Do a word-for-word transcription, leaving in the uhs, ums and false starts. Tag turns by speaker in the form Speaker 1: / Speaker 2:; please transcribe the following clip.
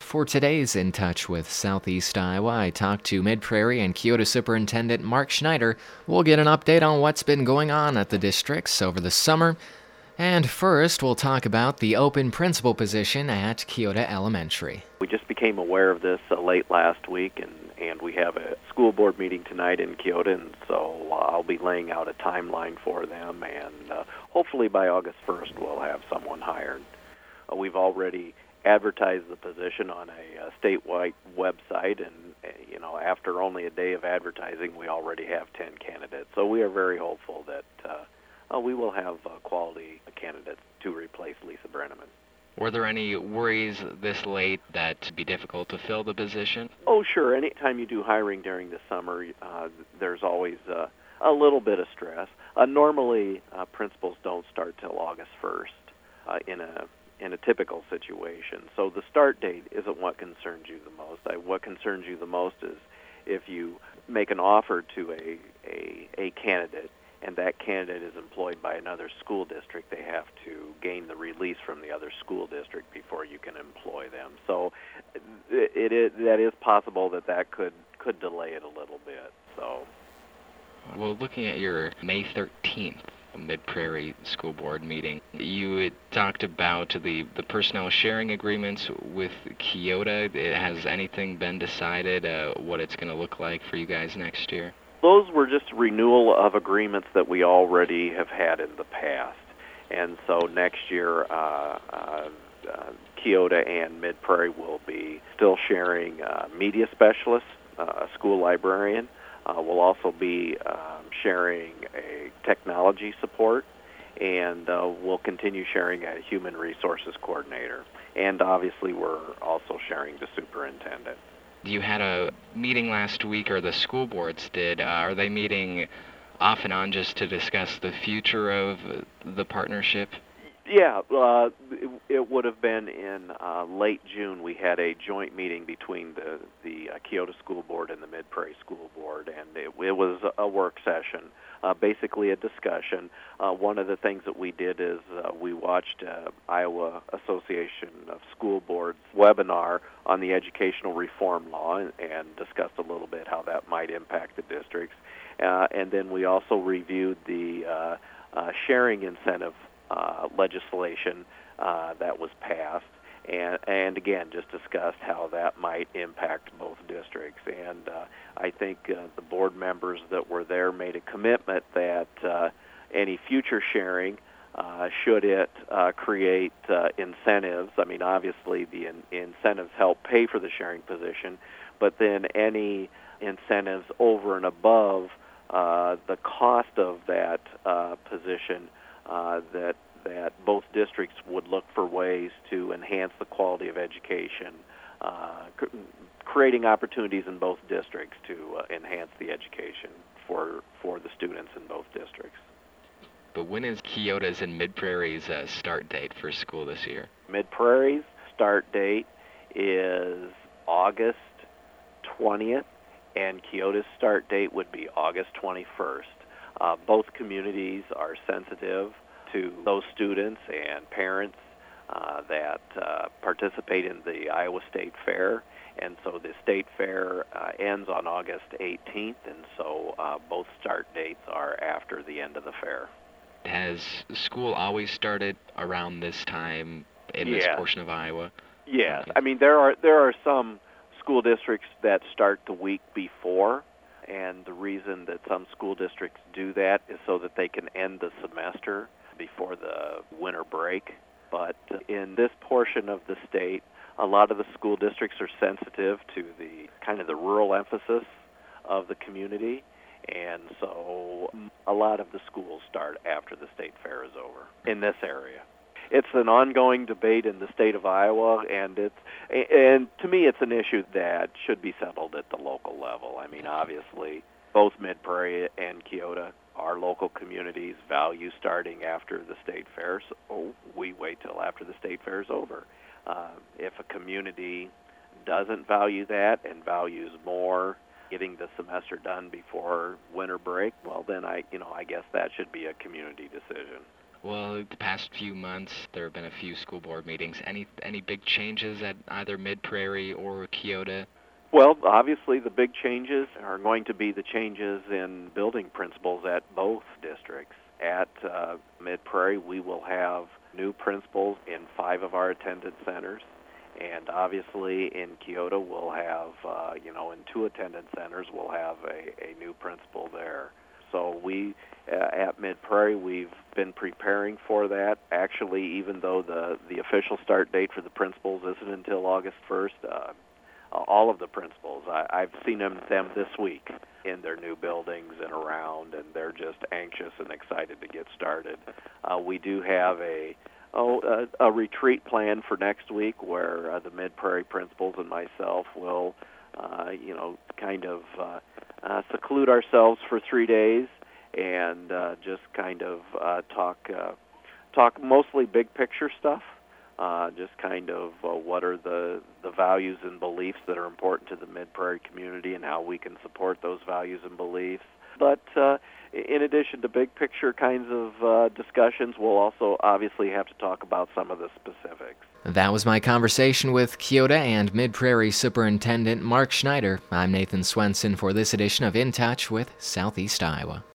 Speaker 1: For today's In Touch with Southeast Iowa, I talked to Mid-Prairie and Keota Superintendent Mark Schneider. We'll get an update on what's been going on at the districts over the summer. And first, we'll talk about the open principal position at Keota Elementary.
Speaker 2: We just became aware of this uh, late last week, and, and we have a school board meeting tonight in Keota, and so uh, I'll be laying out a timeline for them, and uh, hopefully by August first we'll have someone hired. Uh, we've already advertised the position on a uh, statewide website, and uh, you know, after only a day of advertising, we already have ten candidates. So we are very hopeful that uh, uh, we will have uh, quality candidates to replace Lisa Brenneman.
Speaker 3: Were there any worries this late that it'd be difficult to fill the position?
Speaker 2: Oh, sure. Anytime you do hiring during the summer, uh, there's always uh, a little bit of stress. Uh, normally, uh, principals don't start till August first uh, in a in a typical situation. So the start date isn't what concerns you the most. I, what concerns you the most is if you make an offer to a, a, a candidate and that candidate is employed by another school district, they have to gain the release from the other school district before you can employ them. So it, it is, that is possible that that could, could delay it a little bit. So,
Speaker 3: well, looking at your May thirteenth Mid-Prairie School Board meeting, you had talked about the, the personnel sharing agreements with Keota. Has anything been decided uh, what it's going to look like for you guys next year?
Speaker 2: Those were just renewal of agreements that we already have had in the past. And so next year, uh, uh, uh, Keota and Mid-Prairie will be still sharing uh, media specialists, uh, a school librarian. Uh, we'll also be um, sharing a technology support, and uh, we'll continue sharing a human resources coordinator. And obviously, we're also sharing the superintendent.
Speaker 3: You had a meeting last week, or the school boards did. Uh, are they meeting off and on just to discuss the future of the partnership?
Speaker 2: Yeah, uh, it, it would have been in uh, late June. We had a joint meeting between the, the uh, Keota School Board and the Mid-Prairie School Board, and it, it was a work session, uh, basically a discussion. Uh, one of the things that we did is uh, we watched uh, Iowa Association of School Boards webinar on the educational reform law and, and discussed a little bit how that might impact the districts. Uh, and then we also reviewed the uh, uh, sharing incentive Uh, legislation uh, that was passed, and and again just discussed how that might impact both districts. And uh, I think uh, the board members that were there made a commitment that uh, any future sharing, uh, should it uh, create uh, incentives, I mean obviously the in- incentives help pay for the sharing position, but then any incentives over and above uh, the cost of that uh, position, Uh, that that both districts would look for ways to enhance the quality of education, uh, cr- creating opportunities in both districts to uh, enhance the education for for the students in both districts.
Speaker 3: But when is Keota's and Mid-Prairie's uh, start date for school this year?
Speaker 2: Mid-Prairie's start date is August twentieth, and Keota's start date would be August twenty-first. Uh, both communities are sensitive to those students and parents uh, that uh, participate in the Iowa State Fair, and so the State Fair uh, ends on August eighteenth, and so uh, both start dates are after the end of the fair.
Speaker 3: Has school always started around this time in
Speaker 2: yes.
Speaker 3: this portion of Iowa?
Speaker 2: Yes.
Speaker 3: Okay.
Speaker 2: I mean, there are there are some school districts that start the week before, and the reason that some school districts do that is so that they can end the semester before the winter break. But in this portion of the state, a lot of the school districts are sensitive to the kind of the rural emphasis of the community, and so a lot of the schools start after the state fair is over in this area. It's an ongoing debate in the state of Iowa, and it's and to me it's an issue that should be settled at the local level. I mean, obviously, both Mid-Prairie and Keota, our local communities, value starting after the state fair, so we wait till after the state fair is over. Uh, if a community doesn't value that and values more getting the semester done before winter break, well, then I, you know, I guess that should be a community decision.
Speaker 3: Well, the past few months, there have been a few school board meetings. Any any big changes at either Mid-Prairie or Keota?
Speaker 2: Well, obviously the big changes are going to be the changes in building principals at both districts. At uh, Mid-Prairie, we will have new principals in five of our attendance centers. And obviously in Keota, we'll have, uh, you know, in two attendance centers, we'll have a, a new principal there. So we, uh, at Mid-Prairie, we've been preparing for that. Actually, even though the, the official start date for the principals isn't until August first, uh, all of the principals, I, I've seen them, them this week in their new buildings and around, and they're just anxious and excited to get started. Uh, we do have a Oh, a, a retreat plan for next week where uh, the Mid-Prairie principals and myself will, uh, you know, kind of uh, uh, seclude ourselves for three days and uh, just kind of uh, talk, uh, talk mostly big picture stuff. Uh, just kind of uh, what are the, the values and beliefs that are important to the Mid-Prairie community and how we can support those values and beliefs. But uh, in addition to big picture kinds of uh, discussions, we'll also obviously have to talk about some of the specifics.
Speaker 1: That was my conversation with Keota and Mid-Prairie Superintendent Mark Schneider. I'm Nathan Swenson for this edition of In Touch with Southeast Iowa.